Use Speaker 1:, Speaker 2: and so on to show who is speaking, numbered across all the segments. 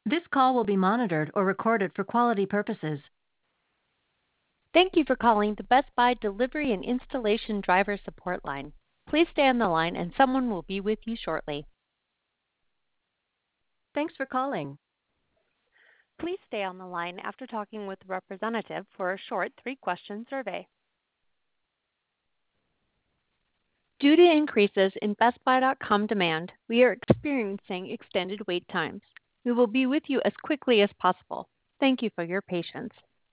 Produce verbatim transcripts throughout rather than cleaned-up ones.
Speaker 1: This call will be monitored or recorded for quality purposes.
Speaker 2: Thank you for calling the Best Buy Delivery and Installation Driver Support Line. Please stay on the line and someone will be with you shortly.
Speaker 1: Thanks for calling.
Speaker 2: Please stay on the line after talking with a representative for a short three-question survey. Due to increases in Best Buy dot com demand, we are experiencing extended wait times. We will be with you as quickly as possible. Thank you for your patience.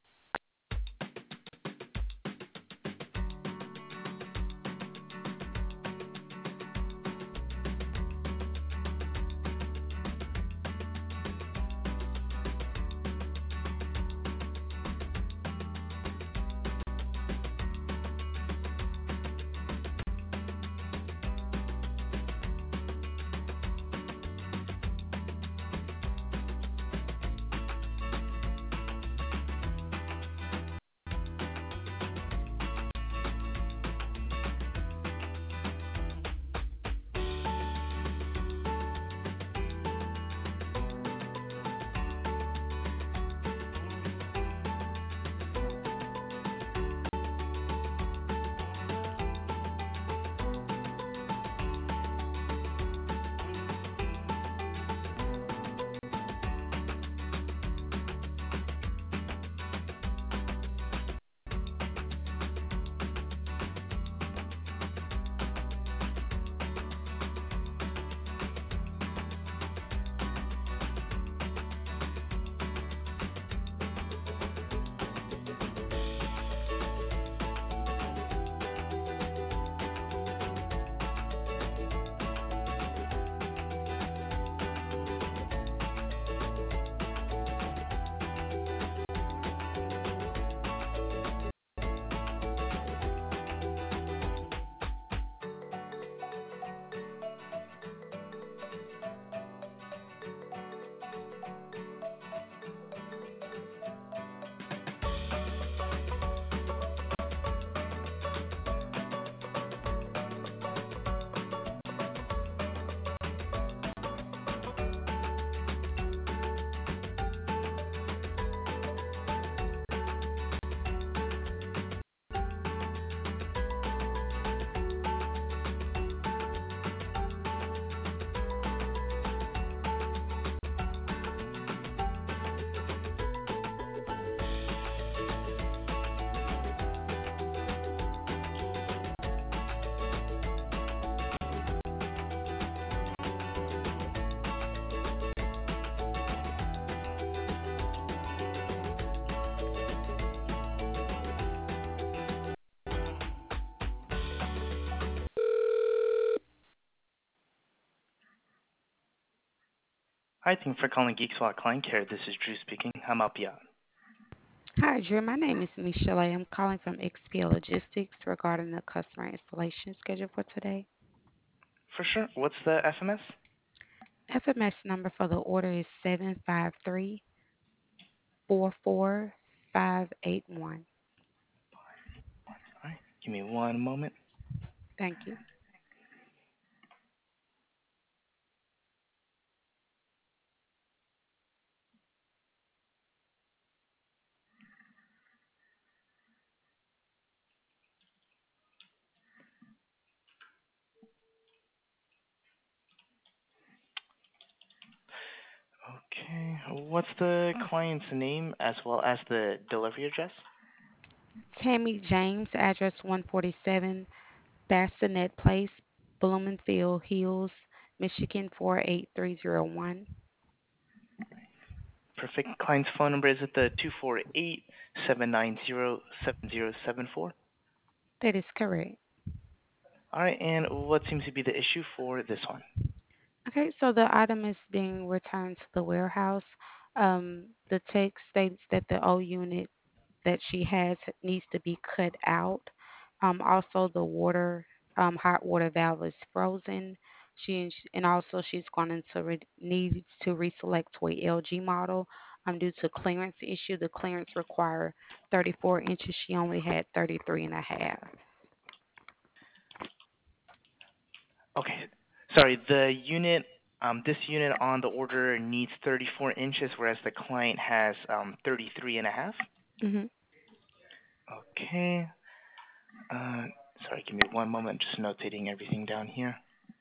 Speaker 3: Hi, thank you for calling Geek Squad Client Care. This is Drew speaking. How may I help you out?
Speaker 4: Hi, Drew. My name is Michelle. I'm calling from X P L Logistics regarding the customer installation schedule for today.
Speaker 3: For sure. What's the F M S?
Speaker 4: F M S number for the order is seven five three four four five eight one.
Speaker 3: All right, give me one moment.
Speaker 4: Thank you.
Speaker 3: Okay, what's the client's name as well as the delivery address?
Speaker 4: Tammy James, address one forty-seven Bassinet Place, Bloomingfield Hills, Michigan four eight three zero one.
Speaker 3: Perfect. Client's phone number is at the two four eight, seven nine zero, seven zero seven four.
Speaker 4: That is correct.
Speaker 3: All right, and what seems to be the issue for this one?
Speaker 4: Okay, so the item is being returned to the warehouse. Um, the text states that the O unit that she has needs to be cut out. Um, also, the water, um, hot water valve is frozen. She and also she's going to re- need to reselect to a L G model. Um, due to clearance issue, the clearance require thirty-four inches. She only had thirty-three and a half.
Speaker 3: Okay, sorry, the unit Um, this unit on the order needs thirty-four inches, whereas the client has um, thirty-three and a half.
Speaker 4: Mhm.
Speaker 3: Okay. Uh, sorry, give me one moment. Just notating everything down here.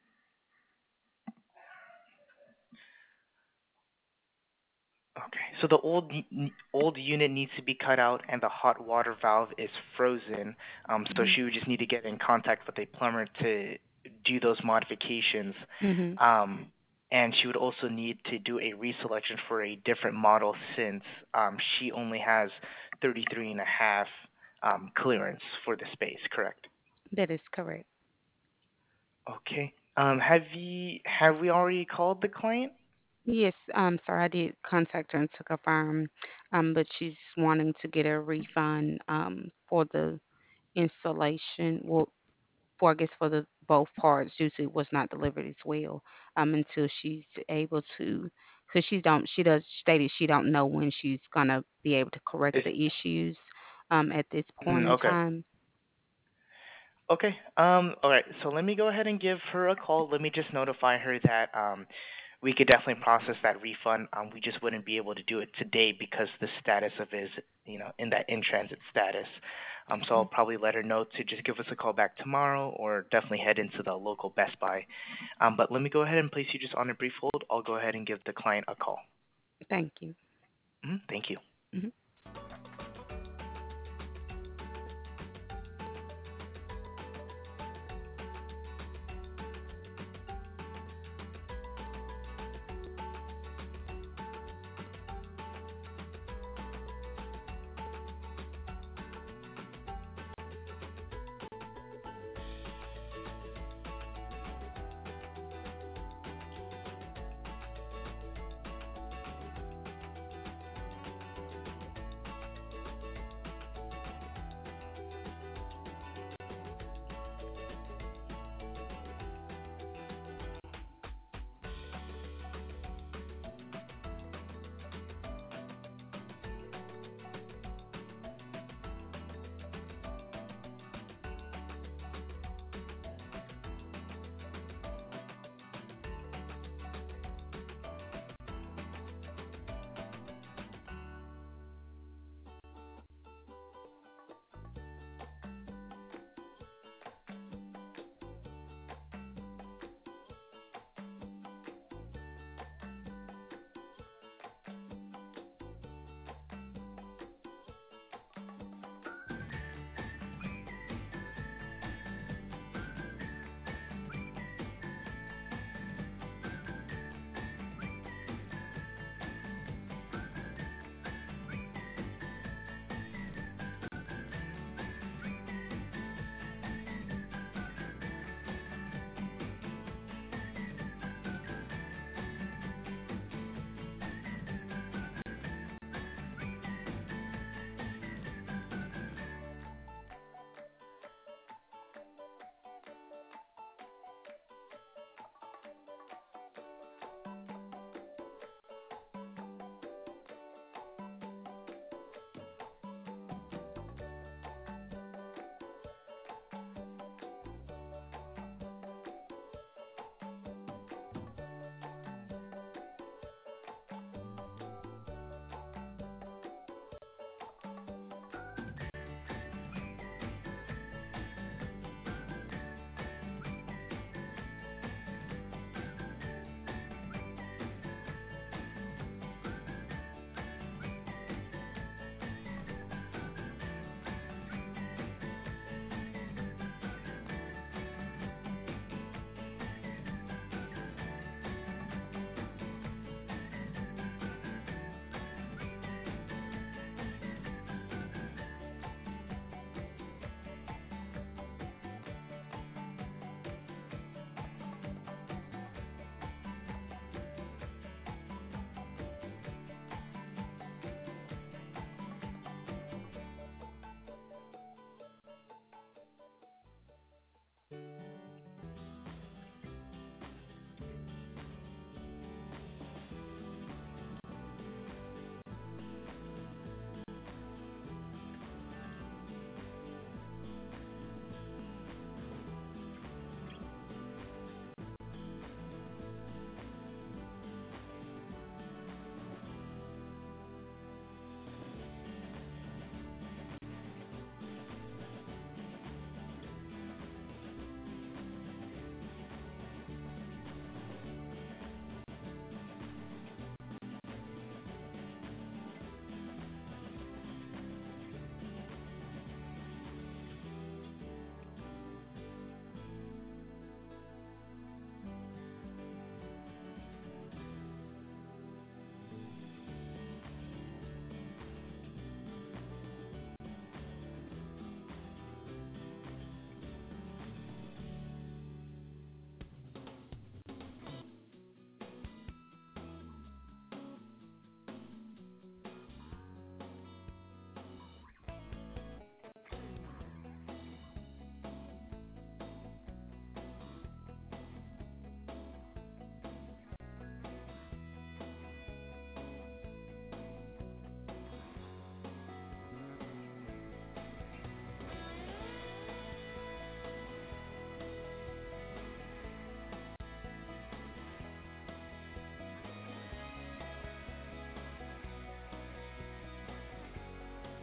Speaker 3: Okay. So the old n- old unit needs to be cut out, and the hot water valve is frozen. Um, so
Speaker 4: Mhm.
Speaker 3: she would just need to get in contact with a plumber to do those modifications.
Speaker 4: Mhm.
Speaker 3: Um, and she would also need to do a reselection for a different model since um, she only has thirty-three and a half um, clearance for the space. Correct.
Speaker 4: That is correct.
Speaker 3: Okay. Um, have you have we already called the client?
Speaker 4: Yes, um, sir, I did contact her and to confirm, um, but she's wanting to get a refund um for the installation. Well, for I guess for the both parts due to it was not delivered as well. Um, until she's able to, because she don't, she does stated she don't know when she's gonna be able to correct
Speaker 3: Is
Speaker 4: the issues. Um, at this point
Speaker 3: mm,
Speaker 4: in
Speaker 3: okay.
Speaker 4: time.
Speaker 3: Okay. Um, all right. So let me go ahead and give her a call. Let me just notify her that um, we could definitely process that refund. Um, we just wouldn't be able to do it today because the status of it is, you know, in that in transit status. Um, so I'll probably let her know to just give us a call back tomorrow, or definitely head into the local Best Buy. Um, but let me go ahead and place you just on a brief hold. I'll go ahead and give the client a call.
Speaker 4: Thank you.
Speaker 3: Mhm. Thank you.
Speaker 4: Mhm.